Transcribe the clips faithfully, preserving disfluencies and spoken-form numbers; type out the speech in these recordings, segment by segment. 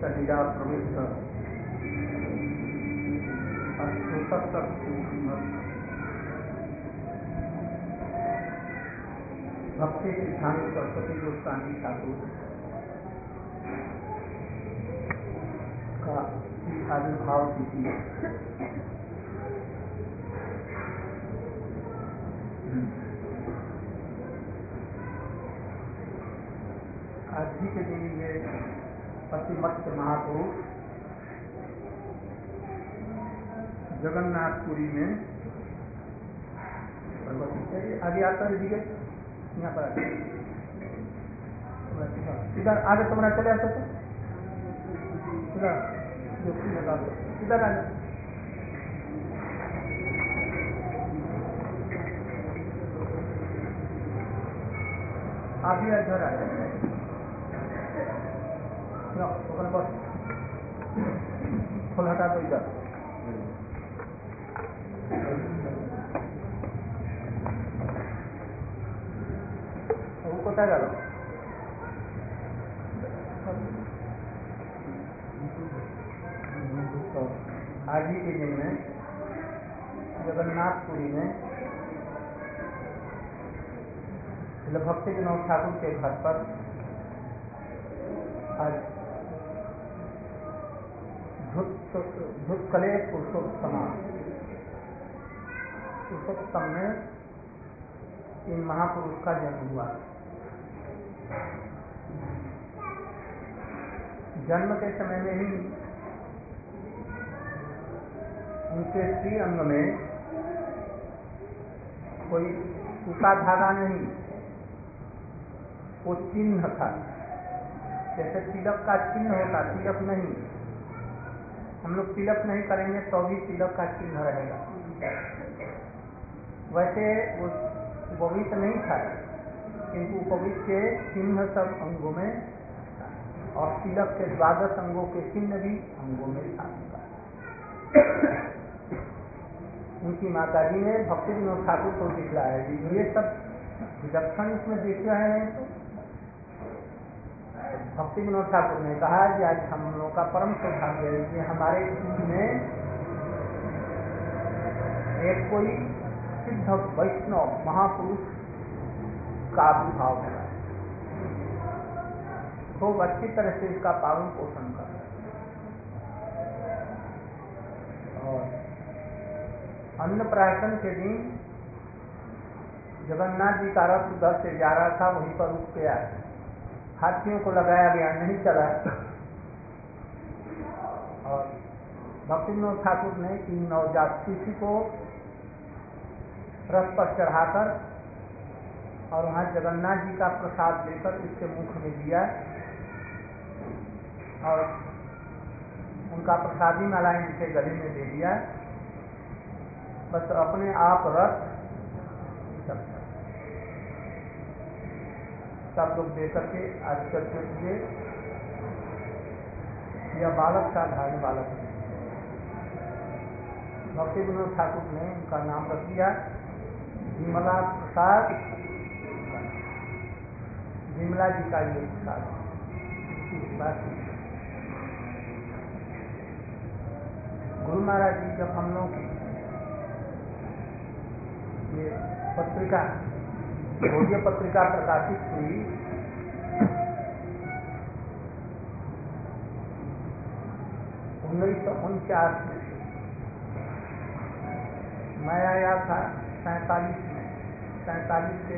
शरीरा प्रवृत्त भक्ति सिद्धांत सरस्वती गोस्वामी ठाकुर का आविर्भाव तिथि आज ही के दिन ये पतिमत्त महापुरुष जगन्नाथपुरी में आगे आता है दिखे यहाँ पर आगे इधर आगे तुम्हारा चले आता था इधर इधर आगे आप भी इधर आ जाए बस फुल हटा दो इधर कोता गलो आज ही के दिन में जगन्नाथपुरी में भक्ति विनोद ठाकुर के घर पर आज धुतकले पुरुषोत्तम पुरुषोत्तम में इन महापुरुष का जन्म हुआ। जन्म के समय में ही उनके श्री अंग में कोई सूखा धागा नहीं, वो चिन्ह था, जैसे तिलक का चिन्ह होता, तिलक नहीं, हम लोग तिलक नहीं करेंगे तो भी तिलक का चिन्ह रहेगा, वैसे वो उपवीत नहीं था, किंतु उपवीत के चिन्ह सब अंगों में और तिलक के द्वादश अंगों के चिन्ह भी अंगों में था। उनकी माता जी ने भक्ति विनोद ठाकुर को दिखलाया जी ये सब विलक्षण इसमें देख रहे हैं। तो भक्ति विनोद ठाकुर ने कहा कि आज हम लोगों का परम सौभाग्य है कि हमारे स्कूल में एक कोई सिद्ध वैष्णव महापुरुष का आविर्भाव है, खूब अच्छी तरह से इसका पालन पोषण कर रहे हैं। और अन्नप्राशन के दिन जगन्नाथ जी का रथ दस से ग्यारह था, वहीं पर रुक गया, हाथियों को लगाया गया, नहीं चला। और भक्ति विनोद ठाकुर ने तीन नवजात शिशु को रथ पर चढ़ाकर और वहाँ जगन्नाथ जी का प्रसाद लेकर इसके मुख में दिया और उनका प्रसादी माला इनके गले में दे दिया। बस अपने आप रथ सब लोग दे करके आश्चर्य हुए, यह बालक का धारण बालक है। भक्ति विनोद ठाकुर ने उनका नाम रख दिया विमला प्रसाद, विमला जी का ये प्रसाद। गुरु महाराज जी जब हम लोग ये पत्रिका भोज्य पत्रिका प्रकाशित हुई, उन्नीस सौ उनचास में मैं आया था सैतालीस में, सैतालीस के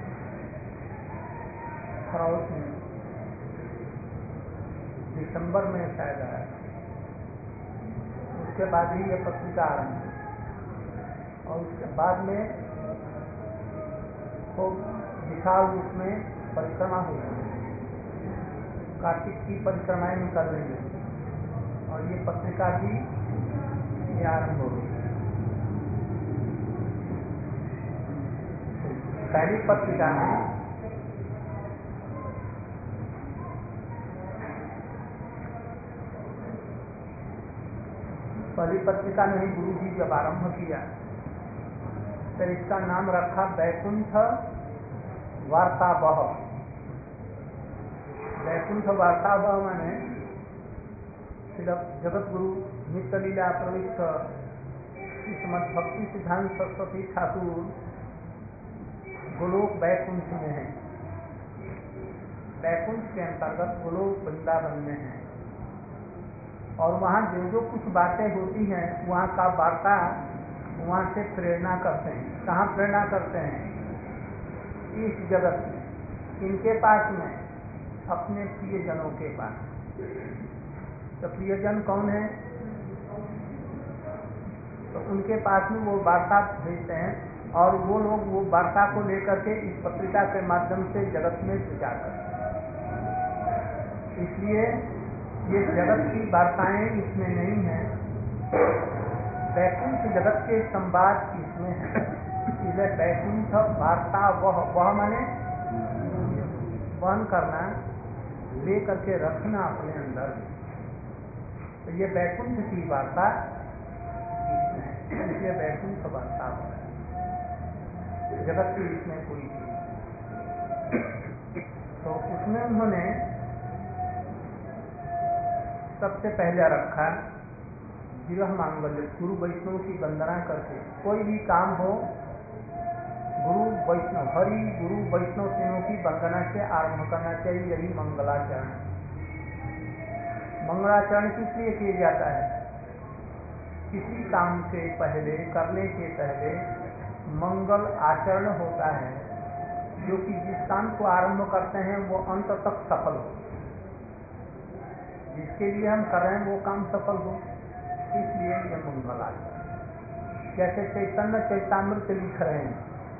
फरवरी में, दिसंबर में शायद आया। उसके बाद ही यह पत्रिका आरंभ हुई और उसके बाद में खूब विशाल रूप में परिक्रमा हुई, कार्तिक की परिक्रमाएं निकल रही है और ये पत्रिका भी ये आरंभ हो गई। पहली पत्रिका में पहली पत्रिका में ही गुरु जी जब आरंभ किया तो इसका नाम रखा वैकुंठ वार्तावह। वैकुंठ वार्तावह माने जगत गुरु नित्य लीला प्रविष्ट श्रीमद् भक्ति सिद्धांत सरस्वती ठाकुर गोलोक बैकुंठ में है। बैकुंठ के अंतर्गत गोलोक वृंदावन में है और वहाँ जो जो कुछ बातें होती हैं वहाँ का वार्ता वहाँ से प्रेरणा करते हैं। कहाँ प्रेरणा करते हैं? इस जगत में, इनके पास में, अपने प्रियजनों के पास। तो प्रियजन कौन है? तो उनके पास में वो वार्ता भेजते हैं और वो लोग वो वार्ता को लेकर के इस पत्रिका के माध्यम से जगत में प्रचार करते हैं। इसलिए ये जगत की वार्ताएं इसमें नहीं है, वैकुंठ जगत के संवाद इसमें है। इसलिए वैकुंठ वार्ता वह वह माने वहन करना, ले करके रखना अपने अंदर। तो ये वैकुंठ की वार्ता इसमें है, इसलिए वैकुंठ वार्ता हो रहा है। जगत की इसमें कोई नहीं। तो उसमें उन्होंने सबसे पहले रखा विरह मांगल्य, गुरु वैष्णव की वंदना करके। कोई भी काम हो गुरु वैष्णव, हरि गुरु वैष्णव तीनों की वंदना से आरंभ करना चाहिए। यही मंगलाचरण। मंगलाचरण किस लिए किया जाता है? किसी काम के पहले, करने के पहले मंगल आचरण होता है, जो कि जिस काम को आरंभ करते हैं वो अंत तक सफल हो। जिसके लिए हम कर रहे हैं वो काम सफल हो, इसलिए ये मंगलाचरण। जैसे चैतन्य चैतामृत लिख रहे हैं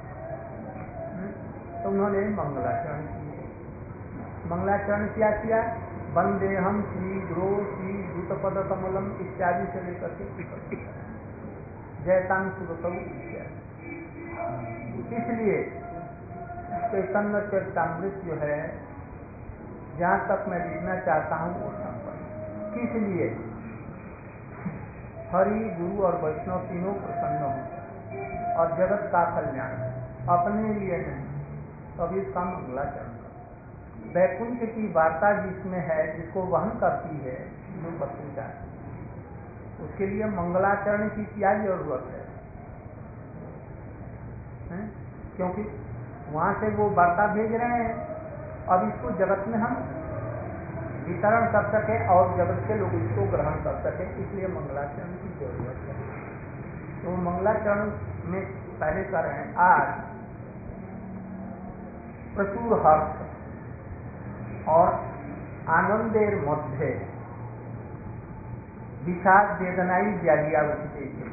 तो उन्होंने मंगलाचरण किया। मंगलाचरण क्या किया? वंदे हम श्री गुरु श्री दूतपद कमलम इत्यादि से लेकर के जयतांग सुगतौ इत्यादि। इसलिए चैतन्य चैतामृत जो है, जहाँ तक मैं लिखना चाहता हूँ वो संपन्न। किस लिए? हरि गुरु और वैष्णव तीनों प्रसन्न हो और जगत का कल्याण, अपने लिए नहीं। तब इसका मंगलाचरण कर। वैकुंठ की वार्ता जिसमें है, जिसको वहन करती है जो पत्रिका, उसके लिए मंगलाचरण की क्या जरूरत है? है? क्योंकि वहां से वो वार्ता भेज रहे हैं, अब इसको जगत में हम वितरण कर सके और जगत के लोग इसको ग्रहण कर सके, इसलिए मंगलाचरण की जरूरत है। तो मंगलाचरण में पहले कर रहे हैं आज प्रचुर हर्ष और आनंदेर मध्य विषाद वेदनाई व्याधिया उठते थे।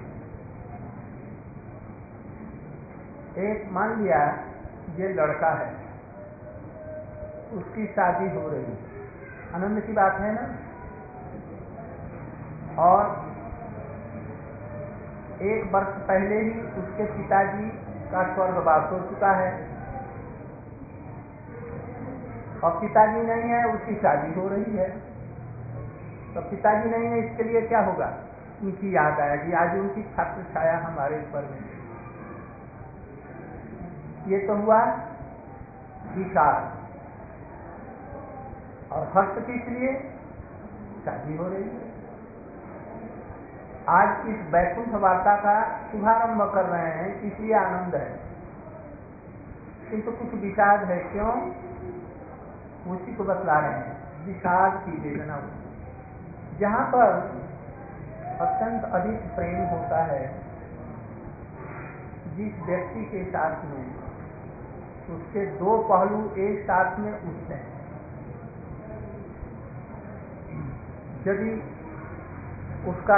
एक मान लिया ये लड़का है, उसकी शादी हो रही है, आनंद की बात है ना। और एक वर्ष पहले ही उसके पिताजी का स्वर्गवास हो चुका है और पिताजी नहीं है, उसकी शादी हो रही है। तो पिताजी नहीं है, इसके लिए क्या होगा? उनकी याद आएगी, आज उनकी छत्र छाया हमारे ऊपर में। ये तो हुआ विषाद। और हर्ष किस लिए? शादी हो रही है। आज इस वैकुंठ वार्ता का शुभारंभ कर रहे हैं, इसलिए आनंद है, किंतु कुछ विषाद है। क्यों? उसी को बतला रहे हैं, विषाद की वेदना। जहाँ पर अत्यंत अधिक प्रेम होता है जिस व्यक्ति के साथ में, उसके दो पहलू एक साथ में उठते हैं। यदि उसका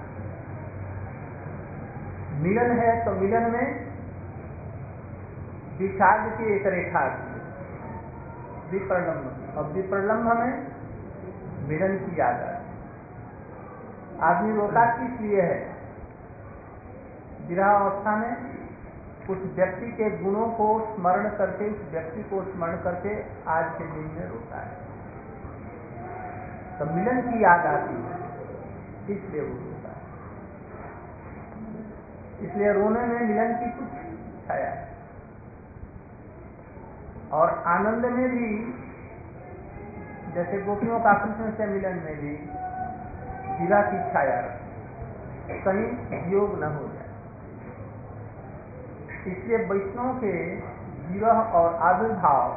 मिलन है तो मिलन में विषाद की एक रेखा आती है, विप्रलम्ब, और विप्रलम्ब में मिलन की याद आती है। आदमी रोता किस लिए है? विरह अवस्था में उस व्यक्ति के गुणों को स्मरण करके, उस व्यक्ति को स्मरण करके आज के दिन में रोता है। तो मिलन की याद आती है, इसलिए वो रोता है। इसलिए रोने में मिलन की कुछ छाया है। और आनंद में भी, जैसे गोपियों का कृष्ण से मिलन में भी विरह की छाया रहे, कहीं वियोग न हो जाए। इसलिए वैष्णव के विरह और आविर्भाव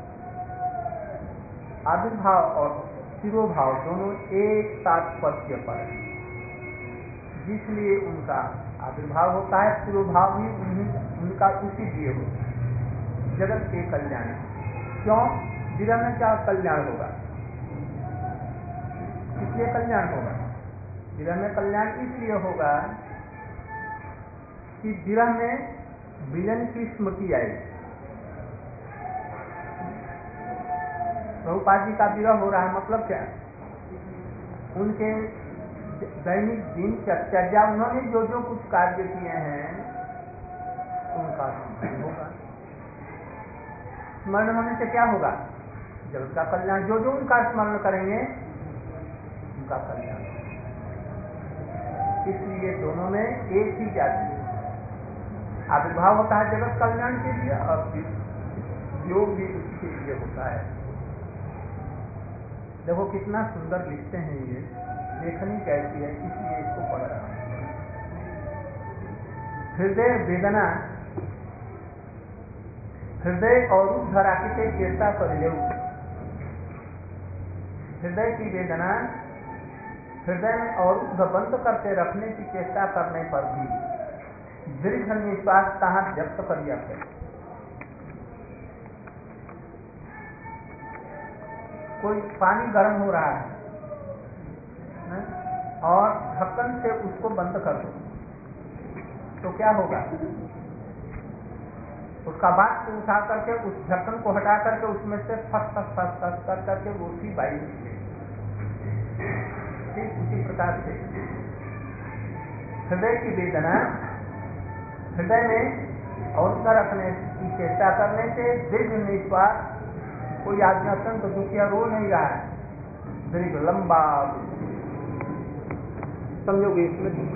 आविर्भाव और तिरोभाव दोनों एक तात्पर्य पर है, जिसलिए उनका आविर्भाव होता है, तिरोभाव भी उन्हीं उनका उसी लिए होता है, जगत के कल्याण। क्यों? विरह में क्या कल्याण होगा? इसलिए कल्याण होगा, विरह में कल्याण इसलिए होगा कि विरह में विलन की स्मृति आएगी। प्रभुपाद जी का विरह हो रहा है, मतलब क्या? उनके दैनिक दिनचर्या, उन्होंने जो जो कुछ कार्य किए हैं उनका स्मरण होगा। स्मरण होने से क्या होगा? जगत का कल्याण। जो जो उनका स्मरण करेंगे उनका कल्याण। इसलिए दोनों में एक ही जाति है। आविर्भाव होता है जगत कल्याण के लिए और योग भी उसके लिए होता है। देखो कितना सुंदर लिखते हैं ये, लेखनी कैसी है, इसलिए इसको पढ़ रहा हूं। हृदय वेदना हृदय और धरा के चेष्टा कर ले। हृदय की वेदना हृदय में और बंद करके रखने की चेष्टा करने पर भी दीर्घ निश्वास कहाँ व्यक्त करिया है। कोई पानी गर्म हो रहा है न? और ढक्कन से उसको बंद कर दो तो क्या होगा? उसका बात उठा करके उस ढक्कन को हटा करके उसमें से फस फस फस फस कर करके रोटी बाई ठीक उसी प्रकार से हृदय की वेदना हृदय में और रखने की चेष्टा करने से दीर्घ निश्वास। कोई आदमी अत्यंत तो दुखिया रो नहीं रहा है, दीर्घ लंबा समझोगे इसमें दुख।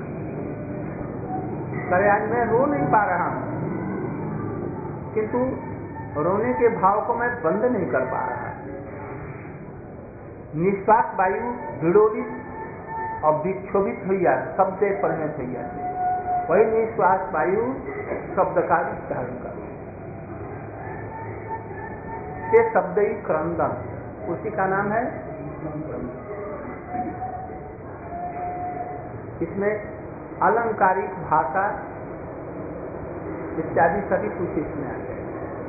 करे आज मैं रो नहीं पा रहा हूं, किंतु रोने के भाव को मैं बंद नहीं कर पा रहा। निश्वास वायु विड़ोलित और विक्षोभित हुआ शब्द परिणत हुआ, वही निश्वास वायु शब्द का धारण कर ये शब्द ही क्रंदन, उसी का नाम है क्रंदन। इसमें अलंकारिक भाषा इत्यादि सभी कुछ इसमें आ गए।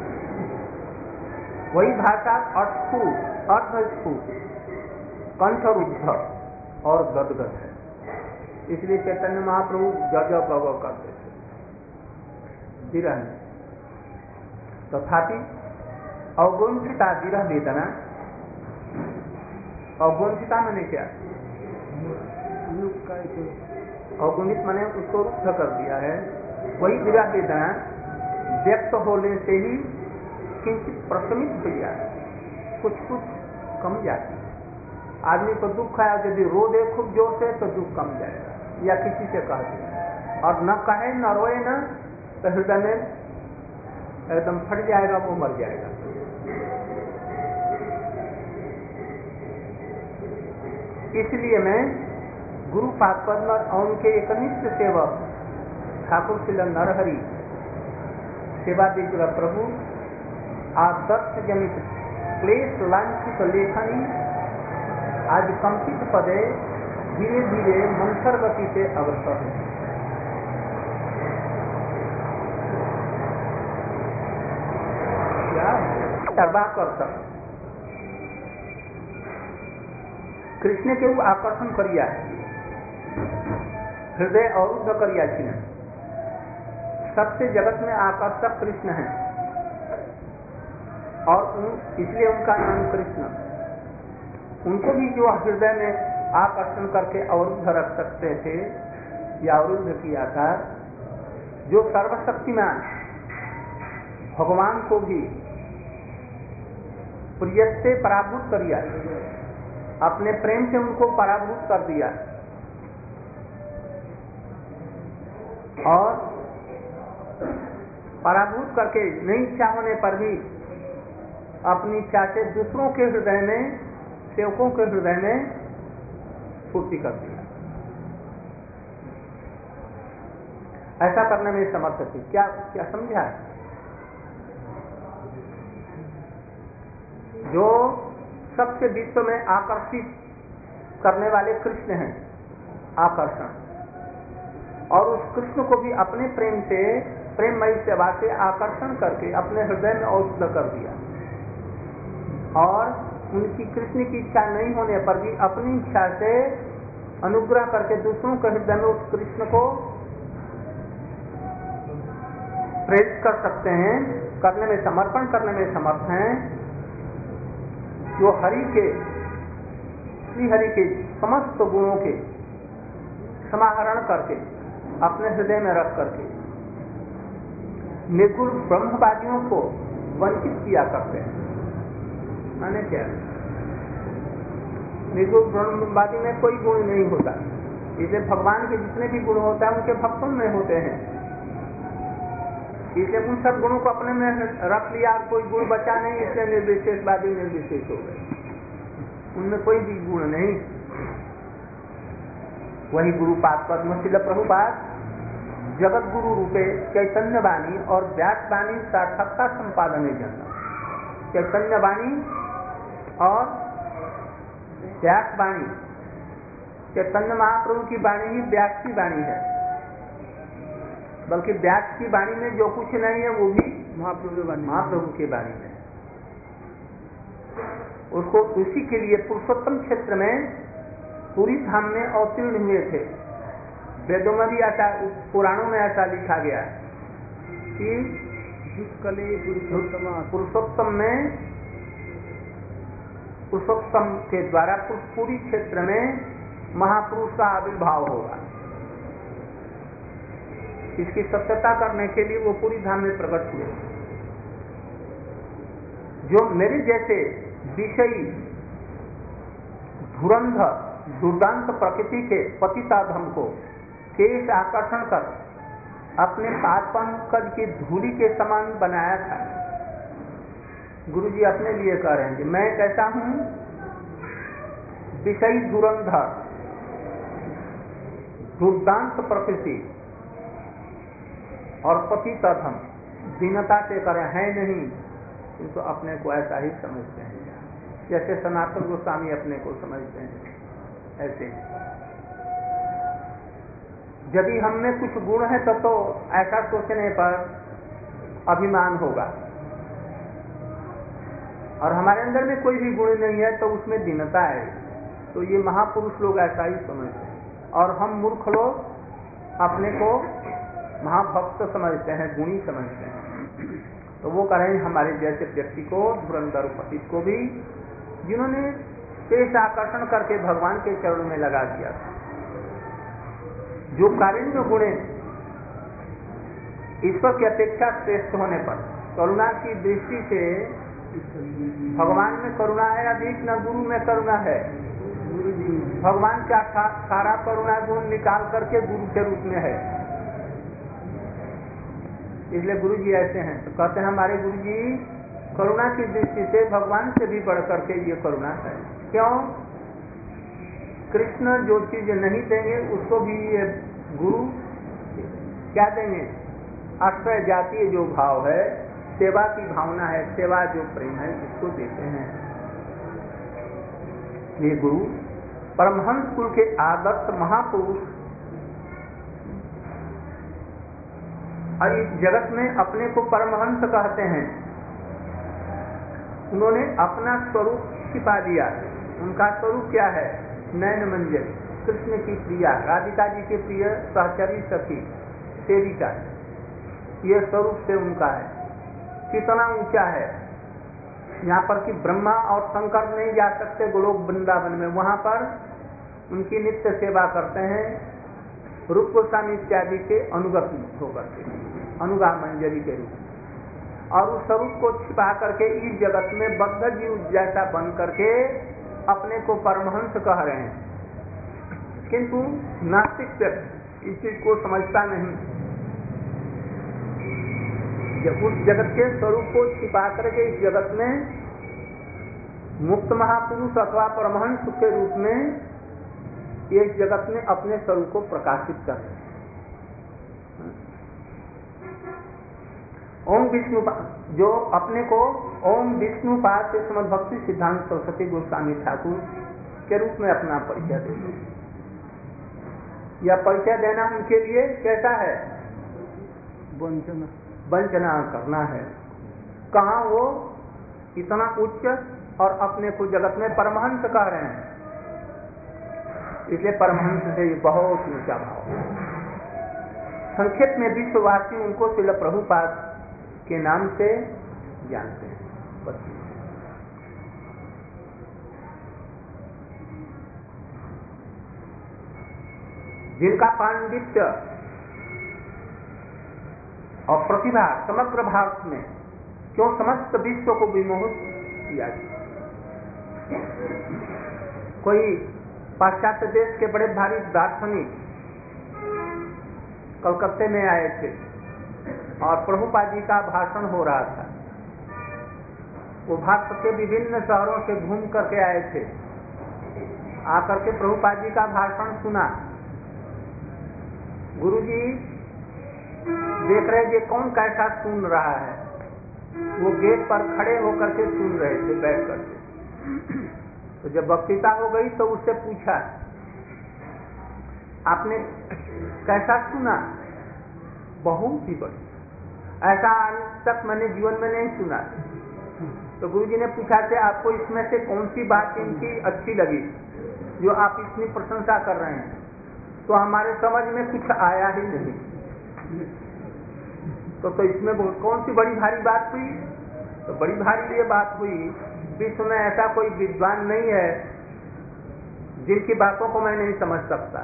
वही भाषा अर्थस्फुट अर्धस्फुट कंठरुद्ध और गदगद है। इसलिए चैतन्य महाप्रभु जज गव करते थे विरह में। तथापि अवगुंठिता विरह वेदना, अवगुंठिता मैंने क्या अवगुणित मैंने उसको रुद्ध कर दिया है। वही विरह वेदना व्यक्त होने से ही किंचित प्रशमित हुई है, कुछ कुछ कम जाती है। आदमी को दुख है, यदि रो दे खूब जोर से तो दुख कम जाएगा, या किसी से कह दे और न कहे न रोए न तो हृदय में एकदम फट जाएगा, वो मर जाएगा। इसलिए मैं गुरु पादपद्म और उनके एक नित्य सेवक ठाकुर श्री नरहरि सेवा विग्रह प्रभु आदर्श जनित क्लेश लांछित लेखनी आज कंपित पदे धीरे धीरे मंथर गति से अग्रसर है। कर कृष्ण के वो आकर्षण करिया हृदय अवरुद्ध करिया छिन। सबसे जगत में आकर्षक कृष्ण है और उन, इसलिए उनका नाम कृष्ण। उनको भी जो हृदय में आकर्षण करके अवरुद्ध रख सकते थे या अवरुद्ध किया था, जो सर्वशक्तिमान भगवान को भी प्रिय से पराभूत करिया, अपने प्रेम से उनको पराभूत कर दिया और पराभूत करके नहीं इच्छा होने पर भी अपनी इच्छा से दूसरों के हृदय में, सेवकों के हृदय में स्फूर्ति कर दिया। ऐसा करने में समर्थ थे। क्या क्या समझा? जो सबसे विश्व में आकर्षित करने वाले कृष्ण हैं, आकर्षण, और उस कृष्ण को भी अपने प्रेम से, प्रेममयी सेवा से आकर्षण करके अपने हृदय में औषध कर दिया। और उनकी कृष्ण की इच्छा नहीं होने पर भी अपनी इच्छा से अनुग्रह करके दूसरों के हृदय में उस कृष्ण को प्रेरित कर सकते हैं, करने में, समर्पण करने में समर्थ हैं, जो हरि के, श्री हरि के समस्त गुणों के समाहरण करके अपने हृदय में रख करके निर्गुण ब्रह्मवादियों को वंचित किया करते हैं। माने क्या? निर्गुण ब्रह्मवादी में कोई गुण नहीं होता, इसलिए भगवान के जितने भी गुण होता है उनके भक्तों में होते हैं, इसलिए उन सब गुणों को अपने में रख लिया और कोई गुण बचा नहीं, इसलिए निर्विशेषवादी निर्विशेष हो गए, उनमें कोई भी गुण नहीं। वही गुरुपाद पद्मशील प्रभुपाद जगत गुरु रूपे चैतन्य वाणी और व्यास वाणी सार्थकता संपादन जन्म। चैतन्य वाणी और व्यास वाणी, चैतन्य महाप्रभु की वाणी ही व्यास की वाणी है, बल्कि व्यास की वाणी में जो कुछ नहीं है वो भी महाप्रभु वाणी, महाप्रभु की वाणी है। उसको उसी के लिए पुरुषोत्तम क्षेत्र में पूरी धाम में अवतीर्ण हुए थे। वेदों में भी ऐसा, पुराणों में ऐसा लिखा गया कि पुरुषोत्तम में, पुरुषोत्तम के द्वारा पूरी क्षेत्र में महापुरुष का आविर्भाव होगा। इसकी सत्यता करने के लिए वो पूरी धाम में प्रकट हुए। जो मेरे जैसे विषयी धुरंधर दुर्दांत प्रकृति के पतिताधम को केश आकर्षण कर अपने पाद पंकज की धूलि के समान बनाया था। गुरुजी अपने लिए कह रहे हैं कि मैं कैसा हूं? विषयी धुरंधर दुर्दांत प्रकृति और पतिताधम, दीनता से करें है नहीं, किंतु अपने को ऐसा ही समझते हैं, जैसे सनातन गोस्वामी अपने को समझते हैं। ऐसे यदि हम में कुछ गुण है तब तो ऐसा सोचने पर अभिमान होगा, और हमारे अंदर में कोई भी गुण नहीं है तो उसमें दीनता है। तो ये महापुरुष लोग ऐसा ही समझते हैं, और हम मूर्ख लोग अपने को महाभक्त समझते हैं, गुणी समझते हैं। तो वो कह रहे हैं हमारे जैसे व्यक्ति को, धुरंधर पतित को भी, जिन्होंने पेश आकर्षण करके भगवान के चरणों में लगा दिया था, जो कारुण्य गुणे ईश्वर की अपेक्षा श्रेष्ठ होने पर करुणा की दृष्टि से, भगवान में करुणा है अधिक, न गुरु में करुणा है। भगवान का सारा करुणा गुण निकाल करके गुरु के रूप में है। इसलिए गुरु जी ऐसे हैं, तो कहते हैं हमारे गुरु जी करुणा की दृष्टि से भगवान से भी बढ़ करके ये करुणा है। क्यों? कृष्ण जो चीज नहीं देंगे उसको भी ये गुरु क्या देंगे? आश्रय जातीय जो भाव है, सेवा की भावना है, सेवा जो प्रेम है, इसको देते हैं। ये गुरु परमहंस कुल के आदर्श महापुरुष और इस जगत में अपने को परमहंस कहते हैं। उन्होंने अपना स्वरूप छिपा दिया। उनका स्वरूप क्या है? नयन मंजर, कृष्ण की प्रिया, राधिका जी के प्रिय सहचरी सखी, सेविका, ये स्वरूप से उनका है। कितना ऊंचा है, यहाँ पर कि ब्रह्मा और शंकर नहीं जा सकते गोलोक वृंदावन में, वहां पर उनकी नित्य सेवा करते हैं रूप गोस्वामी इत्यादि के अनुगत होकर के, अनुगा मंजरी के रूप, और उस स्वरूप को छिपा करके इस जगत में बद्ध जीव जैसा बन करके अपने को परमहंस कह रहे हैं। किंतु नास्तिक व्यक्ति इस चीज को समझता नहीं। जब उस जगत के स्वरूप को छिपा करके इस जगत में मुक्त महापुरुष अथवा परमहंस के रूप में इस जगत में अपने स्वरूप को प्रकाशित कर रहे हैं। विष्णु जो अपने को ओम विष्णुपाद से श्रीमद् भक्ति सिद्धांत सरस्वती गोस्वामी ठाकुर के रूप में अपना परिचय देते। यह परिचय देना उनके लिए कैसा है? वंचना वंचना करना है। कहाँ वो इतना उच्च और अपने को जगत में परमहंस कह रहे हैं, इसलिए परमहंस से बहुत ऊंचा भाव। संक्षेप में विश्ववासी उनको श्रील प्रभुपाद के नाम से जानते हैं। जिनका पांडित्य और प्रतिभा समग्र भारत में क्यों समस्त विश्व को विमोहित किया। कोई पाश्चात्य देश के बड़े भारी दार्शनिक कलकत्ते में आए थे और प्रभुपाद जी का भाषण हो रहा था। वो भारत के विभिन्न शहरों से घूम करके आए थे। आकर के प्रभुपाद जी का भाषण सुना। गुरुजी देख रहे कि कौन कैसा सुन रहा है। वो गेट पर खड़े होकर के सुन रहे थे बैठ करके। तो जब वक्तृता हो गई तो उससे पूछा, आपने कैसा सुना? बहुत ही बढ़िया, ऐसा आज तक मैंने जीवन में नहीं सुना। तो गुरुजी ने पूछा कि आपको इसमें से कौन सी बात इनकी अच्छी लगी जो आप इतनी प्रशंसा कर रहे हैं? तो हमारे समझ में कुछ आया ही नहीं। तो तो इसमें बहुत कौन सी बड़ी भारी बात हुई? तो बड़ी भारी ये बात हुई, विश्व में ऐसा कोई विद्वान नहीं है जिनकी बातों को मैं नहीं समझ सकता।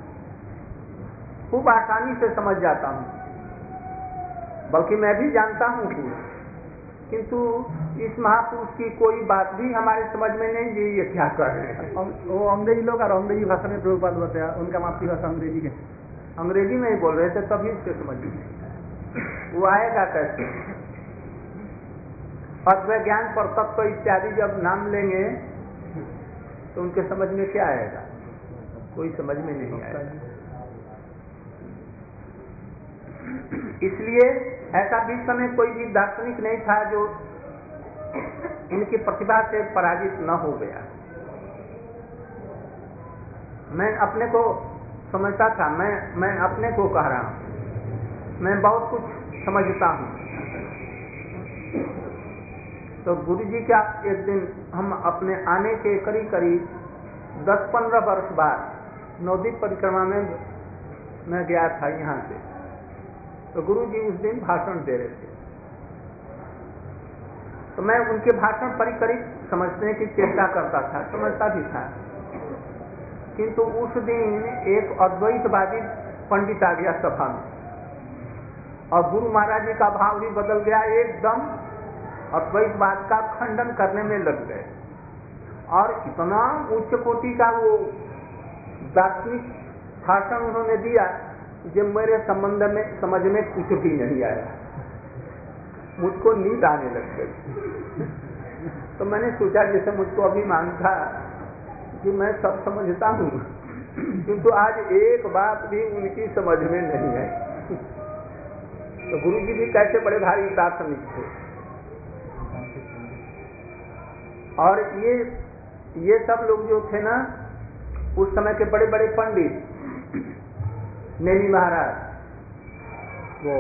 खूब आसानी से समझ जाता हूँ, बल्कि मैं भी जानता हूँ, किंतु इस महापुरुष की कोई बात भी हमारे समझ में नहीं जी ये क्या कर रहे हैं। वो अंग्रेजी लोग और अंग्रेजी भाषा में प्रभुपाद बताया, उनका मातृभाषा अंग्रेजी के अंग्रेजी में ही बोल रहे थे, तभी उसके समझ में वो आएगा कैसे? अद्वैत ज्ञान पर तत्व इत्यादि जब नाम लेंगे तो उनके समझ में क्या आएगा? कोई समझ में नहीं आएगा। इसलिए ऐसा विश्व में कोई भी दार्शनिक नहीं था जो इनकी प्रतिभा से पराजित न हो गया। मैं अपने को समझता था, मैं मैं अपने को कह रहा हूं, मैं बहुत कुछ समझता हूं। तो गुरुजी का एक दिन हम अपने आने के करीब करीब दस पंद्रह वर्ष बाद नवद्वीप परिक्रमा में मैं गया था यहाँ से। तो गुरुजी उस दिन भाषण दे रहे थे, तो मैं उनके भाषण पर करीब समझने की चेष्टा करता था, समझता भी था। किंतु उस दिन एक अद्वैतवादी पंडित आ गया सभा में और गुरु महाराज जी का भाव भी बदल गया, एकदम अद्वैतवाद का खंडन करने में लग गए। और इतना उच्च कोटि का वो दार्शनिक भाषण उन्होंने दिया जो मेरे संबंध में समझ में कुछ भी नहीं आया। मुझको नींद आने लग गई। तो मैंने सोचा जैसे मुझको अभिमान था कि मैं सब समझता हूँ, किंतु आज एक बात भी उनकी समझ में नहीं आई। तो गुरु जी भी कैसे बड़े भारी दार्शनिक थे। और ये ये सब लोग जो थे ना उस समय के बड़े बड़े पंडित, नेमी महाराज, वो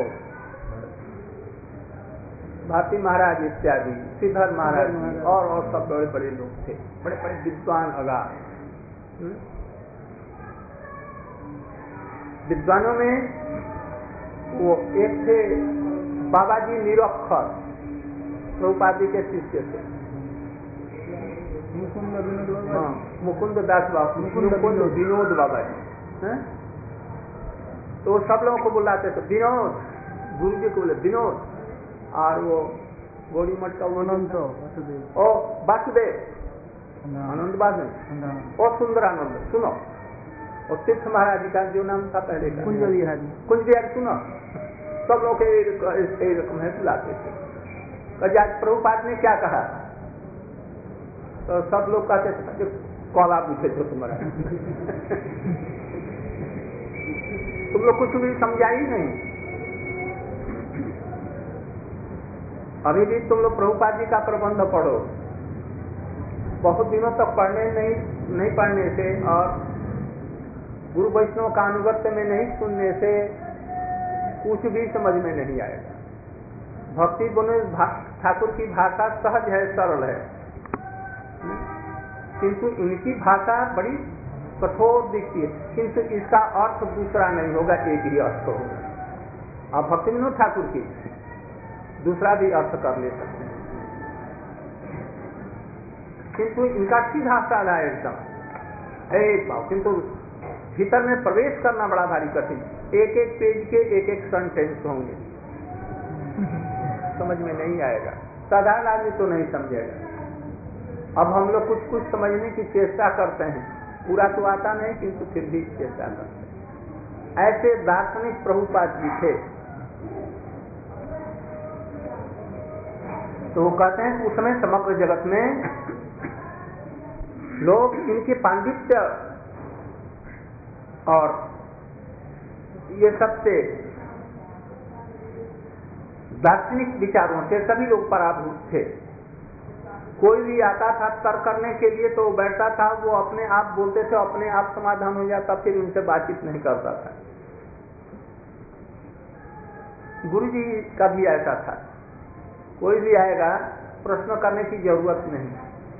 भारती महाराज इत्यादि, सिद्धार्थ महाराज और और सब बड़े बड़े लोग थे, बड़े बड़े विद्वान अगार। विद्वानों में वो एक थे बाबा जी निरक्षर, प्रभुपाद जी के शिष्य थे, हाँ, मुकुंद दास बाबू, मुकुंद विनोद बाबा जी। तो सब लोगों को बुलाते थे विनोद, गुरु जी को बोले विनोद। और वो गोड़ी मठ का अनंत ओ वासुदेव, आनंद बासु और सुंदरानंद, सुनो। और तीर्थ महाराज जी का जो नाम था पहले का कुंज बिहारी, कुंज बिहारी, सुनो। सब लोग एक रकम है बुलाते थे। तो आज प्रभुपाद ने क्या कहा तो सब लोग कहते थे कौला पूछे थे तुम्हारा। तुम लोग कुछ भी समझा ही नहीं। अभी भी तुम लोग प्रभुपाद जी का प्रबंध पढ़ो, बहुत दिनों तक पढ़ने नहीं नहीं पढ़ने से और गुरु वैष्णव का अनुगत्य में नहीं सुनने से कुछ भी समझ में नहीं आएगा। भक्ति विनोद ठाकुर की भाषा सहज है, सरल है, किंतु इनकी भाषा बड़ी कठोर दिखती है, किंतु इसका अर्थ दूसरा नहीं होगा, एक ही अर्थ होगा। अब भक्ति विनोद ठाकुर की दूसरा भी अर्थ कर ले सकते हैं, किंतु इनका सीधा साधा एकदम एक भाव, किंतु भीतर में प्रवेश करना बड़ा भारी कठिन। एक एक पेज के एक एक सेंटेंस होंगे, समझ में नहीं आएगा, साधारण आदमी तो नहीं समझेगा। अब हम लोग कुछ कुछ समझने की चेष्टा करते हैं, पूरा तो आता नहीं किंतु फिर भी चेष्टा करते हैं। ऐसे दार्शनिक प्रभुपाद जी थे, तो वो कहते हैं उस समय समग्र जगत में लोग इनके पांडित्य और ये सबसे दार्शनिक विचारों से सभी लोग पराभूत थे। कोई भी आता था तर्क करने के लिए तो बैठता था, वो अपने आप बोलते थे, अपने आप समाधान हो जाता, फिर उनसे बातचीत नहीं करता था। गुरु जी का भी ऐसा था, कोई भी आएगा प्रश्न करने की जरूरत नहीं।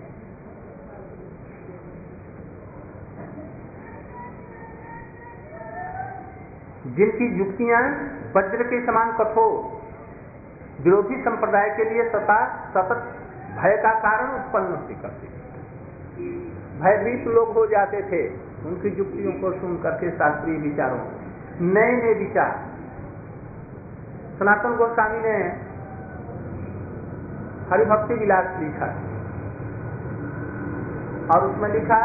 जिनकी युक्तियां वज्र के समान कठोर, विरोधी संप्रदाय के लिए सता सतत भय का कारण उत्पन्न होती करती, भयभीत लोग हो जाते थे उनकी युक्तियों को सुन करके, शास्त्रीय विचारों, नए नए विचार। सनातन गोस्वामी ने हरिभक्ति विलास लिखा और उसमें लिखा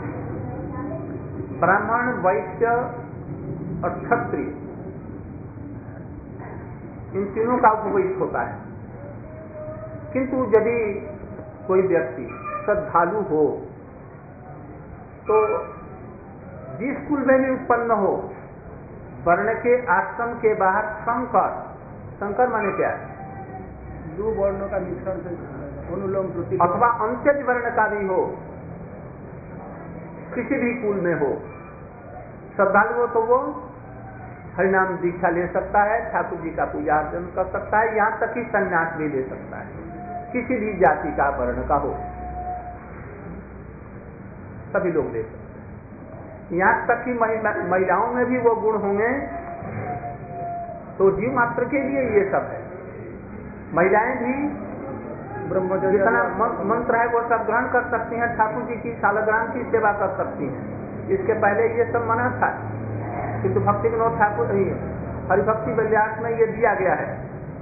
ब्राह्मण, वैश्य और क्षत्रिय इन तीनों का उपवेश होता है, किंतु यदि कोई व्यक्ति श्रद्धालु हो तो जिस कुल में भी उत्पन्न हो, वर्ण के आश्रम के बाहर संकर, संकर माने क्या है? दो वर्णों का मिश्रण से अनुलोम प्रति, अथवा अंत्यज वर्ण का भी हो, किसी भी कुल में हो, श्रद्धालु हो तो वो हरिनाम दीक्षा ले सकता है, ठाकुर जी का पूजा अर्चन कर सकता है, यहाँ तक कि संन्यास भी ले सकता है, किसी भी जाति का वर्ण का हो, सभी लोग ले सकते हैं। यहाँ तक कि महिलाओं में भी वो गुण होंगे तो जीव मात्र के लिए ये सब है। महिलाएं भी ब्रह्मचर्य जितना मंत्र है वो सब ग्रहण कर सकती हैं, ठाकुर जी की शालग्राम की सेवा कर सकती हैं। इसके पहले ये सब मना था, किंतु भक्ति विनोद ठाकुर ही हरिभक्ति विलास में ये दिया गया है।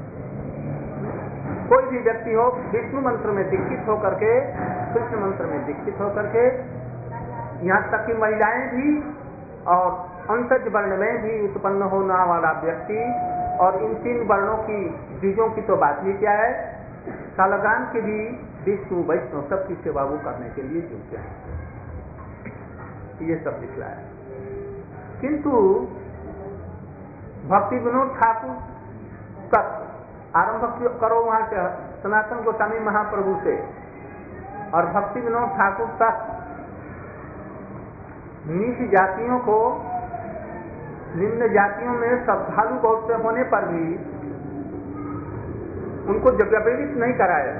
कोई भी व्यक्ति हो, विष्णु मंत्र में दीक्षित होकर के, कृष्ण मंत्र में दीक्षित होकर के, यहाँ तक कि महिलाएं भी और अंतज वर्ण में भी उत्पन्न होने वाला व्यक्ति, और इन तीन वर्णों की बीजों की तो बात ही क्या है, शालग्राम की भी विष्णु वैष्णव सबकी सेवा वो करने के लिए योग्य है, ये सब दिखलाया है। किंतु भक्ति विनोद ठाकुर तक आरंभ करो वहां से सनातन गोस्वामी महाप्रभु से, और भक्ति विनोद ठाकुर तक नीच जातियों को, निम्न जातियों में श्रद्धालु बहुत से होने पर भी उनको जगह नहीं कराया,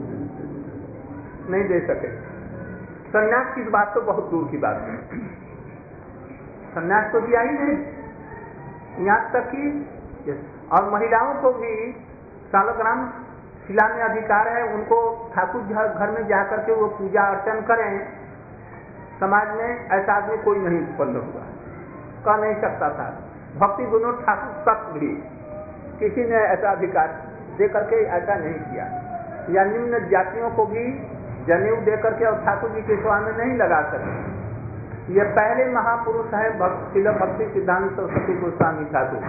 नहीं दे सके। संन्यास की बात तो बहुत दूर की बात है, संन्यास तो दिया ही नहीं। यहाँ तक कि और महिलाओं को भी शालग्राम शिला में अधिकार है, उनको ठाकुर घर में जाकर के वो पूजा अर्चन करें। समाज में ऐसा आदमी कोई नहीं उत्पन्न हुआ, कह नहीं सकता था। भक्ति विनोद ठाकुर तक भी किसी ने ऐसा अधिकार दे करके ऐसा नहीं किया, या निम्न जातियों को भी जनेऊ दे करके और ठाकुर जी के सेवा में नहीं लगा सके। ये पहले महापुरुष हैं भक्ति भक्ति सिद्धांत सरस्वती गोस्वामी ठाकुर,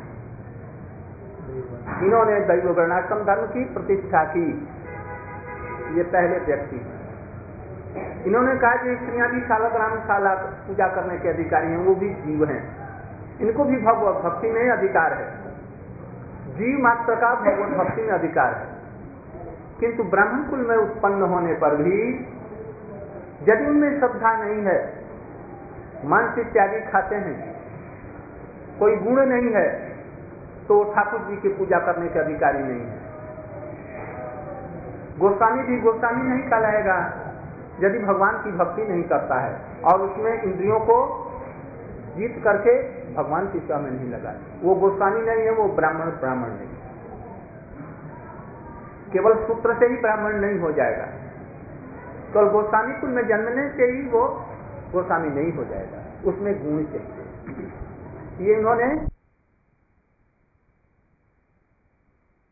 इन्होंने दैव वर्णाश्रम धर्म की प्रतिष्ठा की, ये पहले व्यक्ति। इन्होंने कहा कि स्त्रियां भी शालग्राम शाला पूजा करने के अधिकारी हैं, वो भी जीव हैं, इनको भी भगवत भक्ति में अधिकार है, जीव मात्र का भगवत भक्ति में अधिकार है। किंतु ब्राह्मण कुल में उत्पन्न होने पर भी यदि उनमें श्रद्धा नहीं है, मांस इत्यादि खाते हैं, कोई गुण नहीं है, तो ठाकुर जी की पूजा करने के अधिकारी नहीं है। गोस्वामी भी गोस्वामी नहीं कहलाएगा यदि भगवान की भक्ति नहीं करता है और उसमें इंद्रियों को जीत करके भगवान की सेवा में नहीं लगा। वो गोस्वामी नहीं है, वो ब्राह्मण ब्राह्मण नहीं। केवल सूत्र से ही ब्राह्मण नहीं हो जाएगा, केवल गोस्वामी कुल में जन्मने से ही वो गोस्वामी नहीं हो जाएगा, उसमें गुण चाहिए। ये इन्होंने